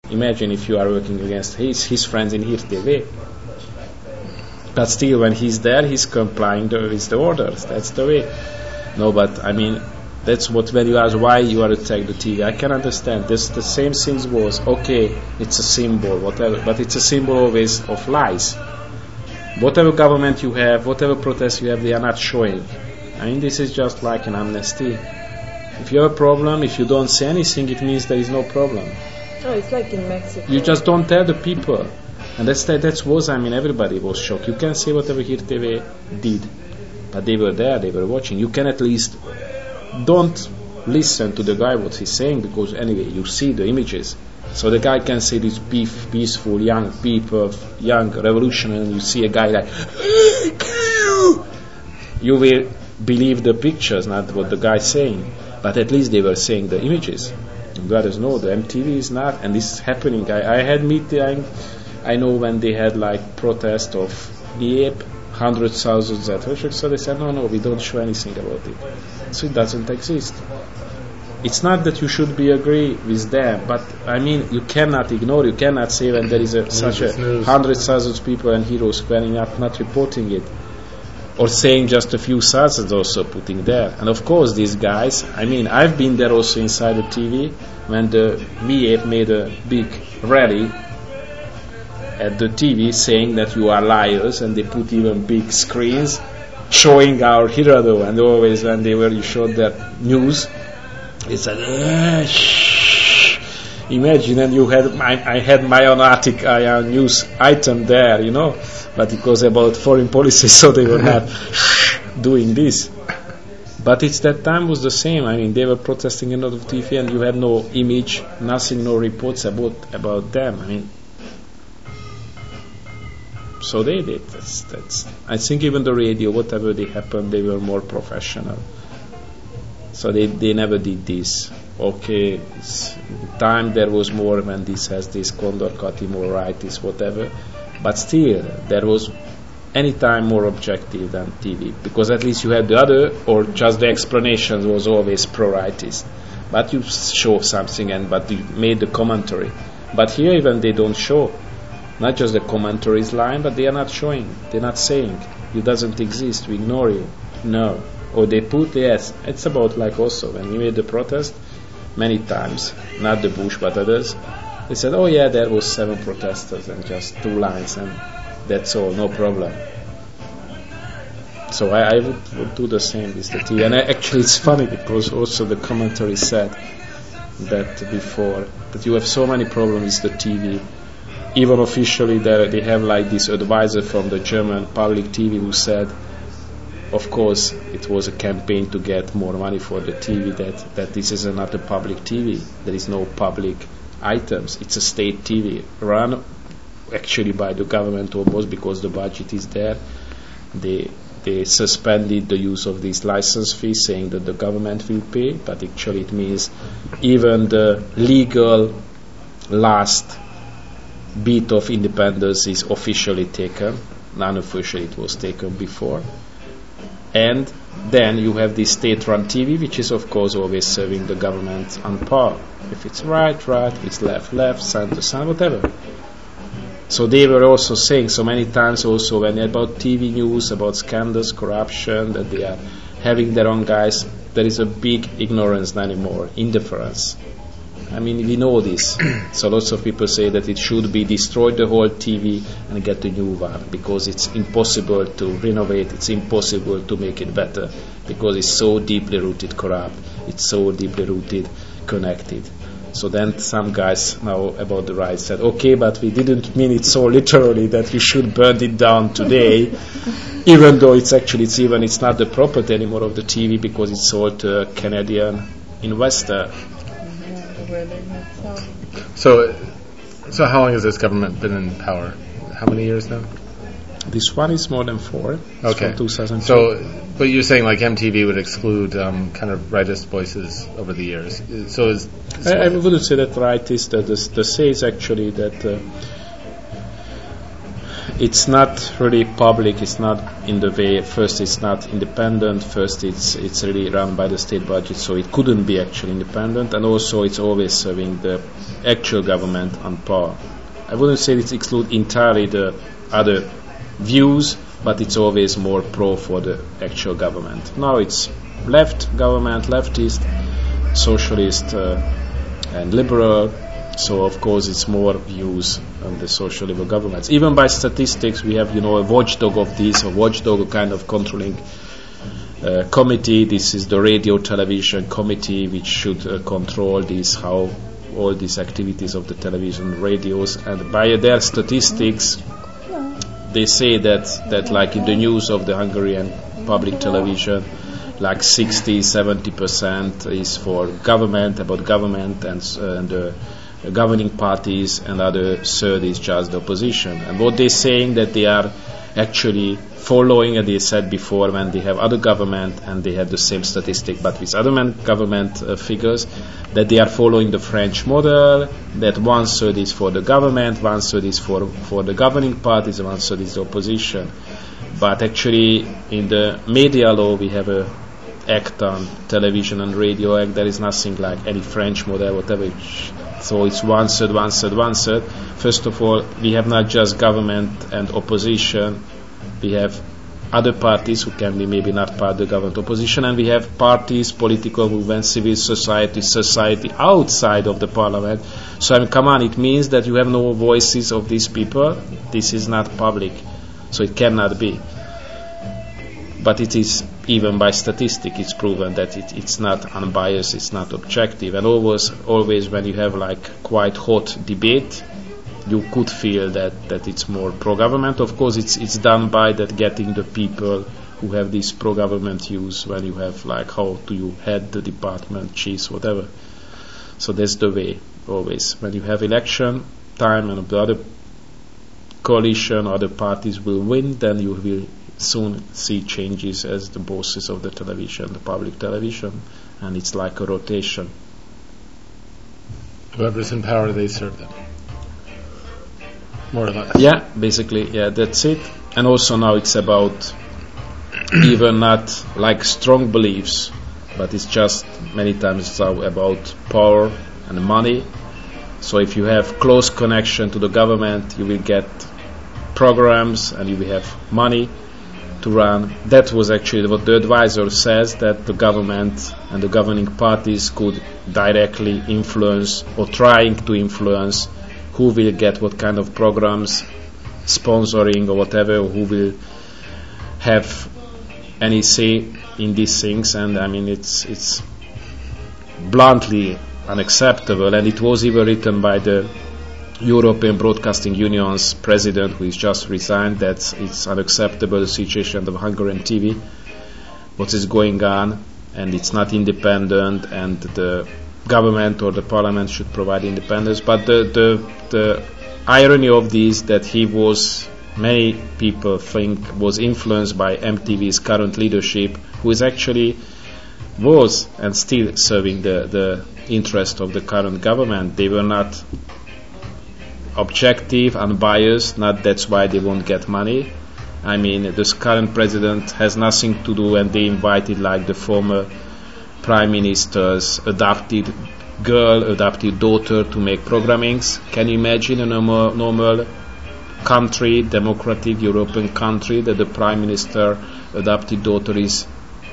Imagine if you are working against his friends in Hír TV. But still, when he's there, he's complying with the orders. That's the way. No, but I mean, that's what when you ask why you are attack the TV. I can understand. This the same thing was okay. It's a symbol, whatever, but it's a symbol always of lies. Whatever government you have, whatever protest you have, they are not showing. I mean, this is just like an amnesty. If you have a problem, if you don't say anything, it means there is no problem. Oh, it's like in Mexico. You just don't tell the people. And that was, I mean, everybody was shocked. You can say whatever Hír TV did, but they were there, they were watching. You can at least don't listen to the guy what he's saying, because anyway, you see the images. So the guy can say these peaceful young people, young revolutionary, and you see a guy like, you will believe the pictures, not what the guy's saying. But at least they were saying the images. And others know the MTV is not, and this is happening. I had meeting. I know when they had like protest of Dieppe, 100,000 at Hörsök, so they said, no, we don't show anything about it. So it doesn't exist. It's not that you should be agree with them, but I mean, you cannot ignore, you cannot say when there is such a 100,000 people and heroes squaring up, not reporting it. Or saying just a few thousands also putting there. And of course these guys, I mean, I've been there also inside the TV when the VA made a big rally at the TV saying that you are liars, and they put even big screens showing our Hirado, and always when you showed that news, it said, shh. Imagine, and I had my own news item there, you know, but it was about foreign policy, so they were not doing this. But it's that time was the same. I mean, they were protesting in a lot of TV, and you had no image, nothing, no reports about them. I mean, so they did. That's. I think even the radio, whatever they happened, they were more professional. So they never did this. Okay, time there was more when this has this Condor Kati, more rightists, whatever. But still, there was any time more objective than TV, because at least you had the other, or just the explanation was always pro-rightist. But you show something, but you made the commentary. But here even they don't show. Not just the commentary is lying, but they are not showing. They're not saying. You doesn't exist. We ignore you. No. Or they put, yes. It's about like also when we made the protest, many times, not the Bush but others, they said, oh yeah, there was 7 protesters and just 2 lines, and that's all, no problem. So I would do the same with the TV. And actually it's funny because also the commentary said that before, that you have so many problems with the TV. Even officially they have like this advisor from the German public TV who said, of course it was a campaign to get more money for the TV, that this is not a public TV. There is no public items. It's a state TV run actually by the government almost, because the budget is there. They suspended the use of these license fees, saying that the government will pay, but actually it means even the legal last bit of independence is officially taken. Non-officially it was taken before. And then you have this state-run TV, which is of course always serving the government on par. If it's right, if it's left, center, whatever. So they were also saying so many times also when about TV news, about scandals, corruption, that they are having their own guys, there is a big ignorance anymore, indifference. I mean, we know this. So lots of people say that it should be destroyed, the whole TV, and get a new one, because it's impossible to renovate, it's impossible to make it better, because it's so deeply rooted corrupt, it's so deeply rooted connected. So then some guys now about the right said, okay, but we didn't mean it so literally that we should burn it down today, even though it's not the property anymore of the TV, because it's sold to a Canadian investor. So how long has this government been in power? How many years now? This one is more than 4. It's okay. From 2002. So, but you're saying like MTV would exclude kind of rightist voices over the years. So I wouldn't say that rightist. The say is actually that it's not really public. It's not in the way. First, it's not independent. First, it's really run by the state budget, so it couldn't be actually independent. And also, it's always serving the actual government on power. I wouldn't say it excludes entirely the other views, but it's always more pro for the actual government. Now it's left government, leftist, socialist, and liberal. So of course it's more views on the social liberal governments. Even by statistics, we have a watchdog of this, a watchdog kind of controlling committee. This is the radio television committee, which should control this, how all these activities of the television radios. And by their statistics, they say that like in the news of the Hungarian public television, like 60-70% is for government, about government and governing parties, and other third is just the opposition. And what they're saying that they are actually following, and they said before when they have other government and they have the same statistic but with other government figures, that they are following the French model, that 1/3 is for the government, 1/3 is for the governing parties, and 1/3 is the opposition. But actually in the media law we have a act on television and radio act. There is nothing like any French model, whatever. So it's 1/3, 1/3, 1/3. First of all, we have not just government and opposition. We have other parties who can be maybe not part of the government opposition, and we have parties, political movements, civil society outside of the parliament. So I mean, come on, it means that you have no voices of these people. This is not public, so it cannot be. But it is, even by statistics, it's proven that it's not unbiased, it's not objective. And always when you have like quite hot debate, you could feel that it's more pro-government. Of course, it's done by that getting the people who have this pro-government views when you have like how do you head the department, chiefs, whatever. So that's the way always. When you have election time and the other coalition, other parties will win, then you will soon see changes as the bosses of the television, the public television, and it's like a rotation. Whoever's in power, they serve them. More or less. Yeah, basically, yeah, that's it. And also now it's about even not like strong beliefs, but it's just many times it's about power and money. So if you have close connection to the government, you will get programs and you will have money to run. That was actually what the advisor says, that the government and the governing parties could directly influence or trying to influence who will get what kind of programs, sponsoring or whatever, who will have any say in these things. And I mean it's bluntly unacceptable, and it was even written by the European Broadcasting Union's president, who is just resigned, that it's unacceptable the situation of Hungarian TV, what is going on, and it's not independent, and the government or the parliament should provide independence. But the irony of this, that he was, many people think, was influenced by MTV's current leadership, who is actually was and still serving the interest of the current government. They were not objective, unbiased, not that's why they won't get money. I mean, this current president has nothing to do, and they invited like the former prime minister's adopted girl, adopted daughter to make programmings. Can you imagine a normal country, democratic European country, that the prime minister adopted daughter is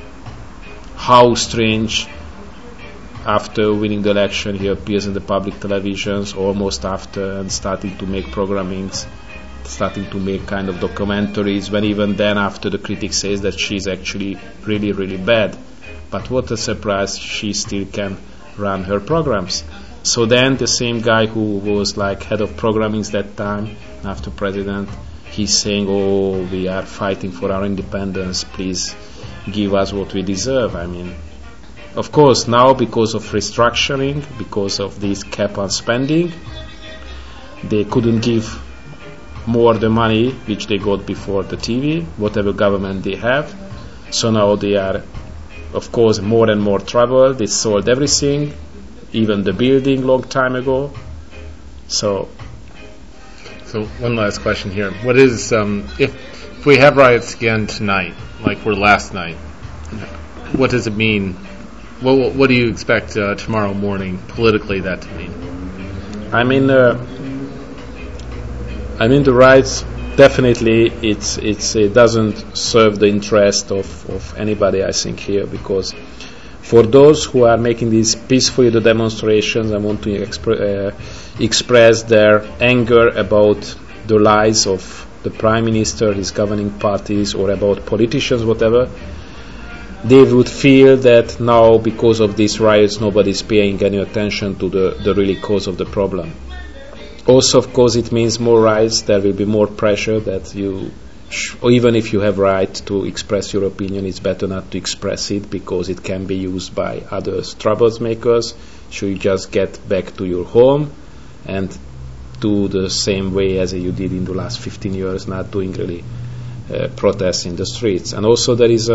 how strange? After winning the election, he appears in the public televisions almost after, and starting to make programmings, starting to make kind of documentaries, when even then after the critic says that she's actually really, really bad. But what a surprise, she still can run her programs. So then the same guy who was like head of programming that time, after president, he's saying, oh, we are fighting for our independence, please give us what we deserve. I mean, of course, now because of restructuring, because of this cap on spending, they couldn't give more the money which they got before the TV, whatever government they have. So now they are, of course, more and more trouble. They sold everything, even the building long time ago. So So one last question here. What is, if we have riots again tonight, like were last night, what does it mean? What do you expect tomorrow morning politically that to mean? I mean the riots, definitely it doesn't serve the interest of anybody, I think, here, because for those who are making these peacefully the demonstrations and want to express their anger about the lies of the Prime Minister, his governing parties, or about politicians, whatever, they would feel that now, because of these riots, nobody is paying any attention to the really cause of the problem. Also, of course, it means more riots. There will be more pressure that or even if you have right to express your opinion, it's better not to express it because it can be used by other troublemakers. So you just get back to your home and do the same way as you did in the last 15 years, not doing really protests in the streets. And also there is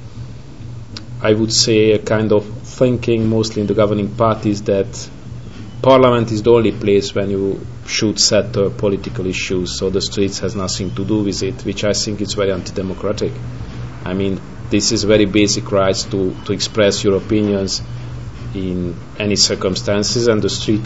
I would say, a kind of thinking mostly in the governing parties that Parliament is the only place when you should settle political issues, so the streets has nothing to do with it, which I think is very anti-democratic. I mean, this is very basic rights to express your opinions in any circumstances, and the street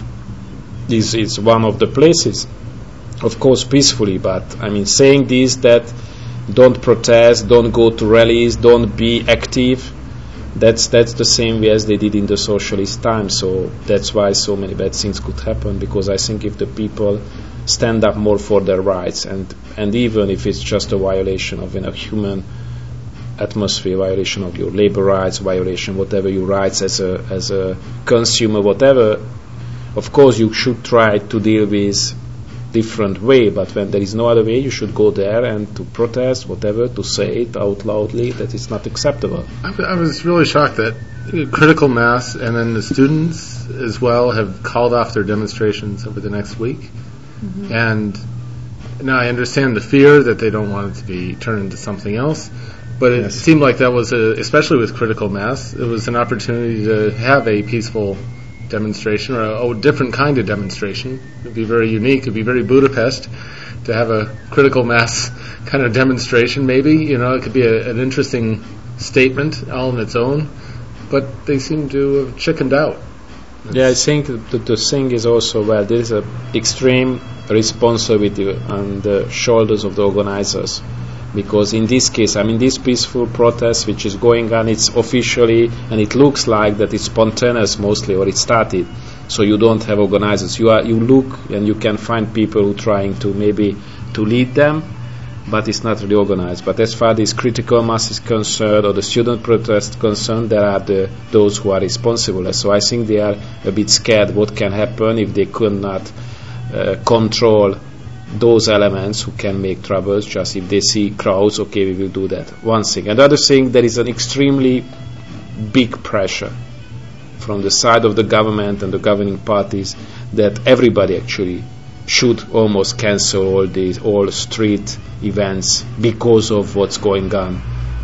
is one of the places, of course peacefully, but I mean saying this, that don't protest, don't go to rallies, don't be active, that's the same way as they did in the socialist times. So that's why so many bad things could happen, because I think if the people stand up more for their rights, and even if it's just a violation of a human atmosphere, violation of your labor rights, violation whatever your rights as a consumer, whatever, of course you should try to deal with different way, but when there is no other way, you should go there and to protest, whatever, to say it out loudly that it's not acceptable. I was really shocked that Critical Mass and then the students as well have called off their demonstrations over the next week. Mm-hmm. And now I understand the fear that they don't want it to be turned into something else, but it seemed like that was, especially with Critical Mass, it was an opportunity to have a peaceful demonstration, or a different kind of demonstration. It would be very unique. It would be very Budapest to have a Critical Mass kind of demonstration, maybe. It could be an interesting statement all on its own, but they seem to have chickened out. Yeah, I think that the thing is also, well, there is an extreme responsibility on the shoulders of the organizers, because in this case, I mean, this peaceful protest which is going on, it's officially, and it looks like that it's spontaneous mostly, or it started, so you don't have organizers. You look and you can find people who are trying to maybe to lead them, but it's not really organized. But as far as Critical Mass is concerned, or the student protest concerned, there are those who are responsible. So I think they are a bit scared what can happen if they could not control those elements who can make troubles. Just if they see crowds, okay, we will do that. One thing. Another thing, there is an extremely big pressure from the side of the government and the governing parties that everybody actually should almost cancel all street events because of what's going on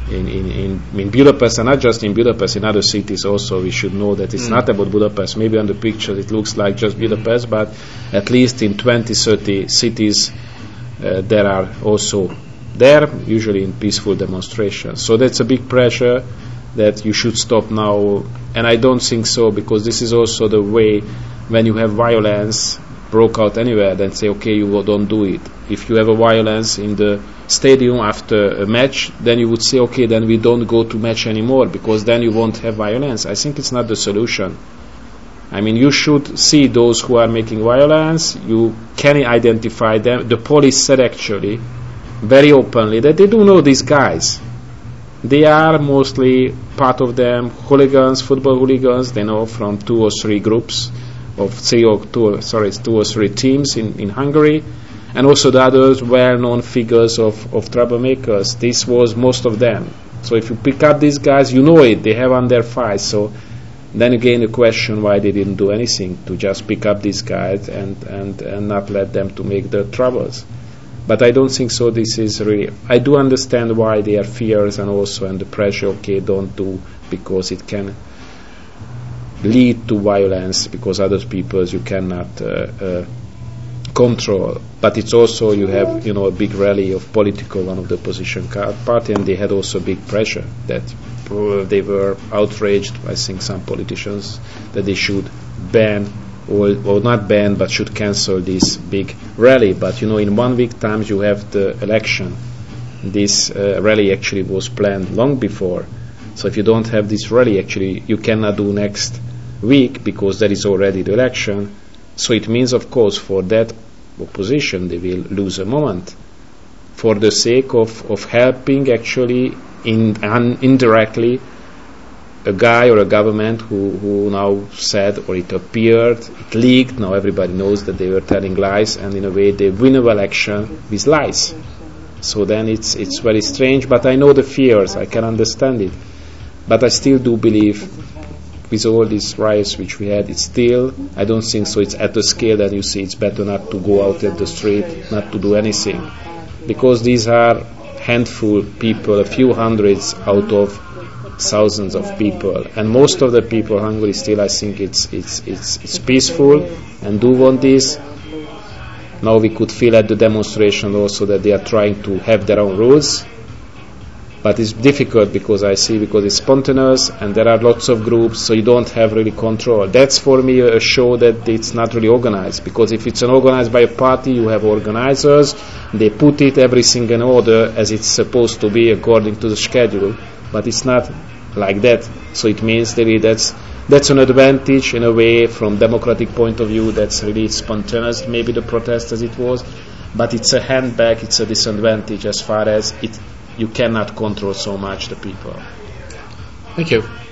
in Budapest, and not just in Budapest, in other cities also. We should know that it's not about Budapest. Maybe on the picture it looks like just Budapest, but at least in 20-30 cities there are also there, usually in peaceful demonstrations. So that's a big pressure that you should stop now, and I don't think so, because this is also the way when you have violence broke out anywhere, then say, okay, you don't do it. If you have a violence in the stadium after a match, then you would say, okay, then we don't go to match anymore, because then you won't have violence. I think it's not the solution. I mean, you should see those who are making violence. You can identify them. The police said actually very openly that they do know these guys. They are mostly, part of them, hooligans, football hooligans. They know from 2 or 3 groups of 2 or 3 teams in Hungary, and also the others well-known figures of troublemakers. This was most of them. So if you pick up these guys, you know it, they have on their files. So then again the question why they didn't do anything to just pick up these guys and not let them to make the troubles. But I don't think so. This is really, I do understand why there are fears and the pressure, okay, don't do, because it can lead to violence, because other people you cannot control. But it's also, you have, a big rally of political, one of the opposition party, and they had also big pressure that they were outraged, I think some politicians, that they should ban, or not ban, but should cancel this big rally. But, in 1 week time you have the election. This rally actually was planned long before. So if you don't have this rally, actually, you cannot do next week because there is already the election. So it means, of course, for that opposition, they will lose a moment for the sake of helping actually indirectly a guy or a government who now said, or it appeared, it leaked, now everybody knows that they were telling lies, and in a way they win an election with lies. So then it's very strange, but I know the fears, I can understand it. But I still do believe with all these riots which we had, it's still, I don't think so, it's at the scale that you see, it's better not to go out at the street, not to do anything. Because these are handful people, a few hundreds out of thousands of people. And most of the people in Hungary still, I think it's peaceful and do want this. Now we could feel at the demonstration also that they are trying to have their own rules. But it's difficult because it's spontaneous and there are lots of groups, so you don't have really control. That's for me a show that it's not really organized, because if it's organized by a party, you have organizers, they put everything in order as it's supposed to be according to the schedule, but it's not like that. So it means really that's an advantage in a way from democratic point of view. That's really spontaneous, maybe the protest as it was, but it's a handbag, it's a disadvantage as far as you cannot control so much the people. Thank you.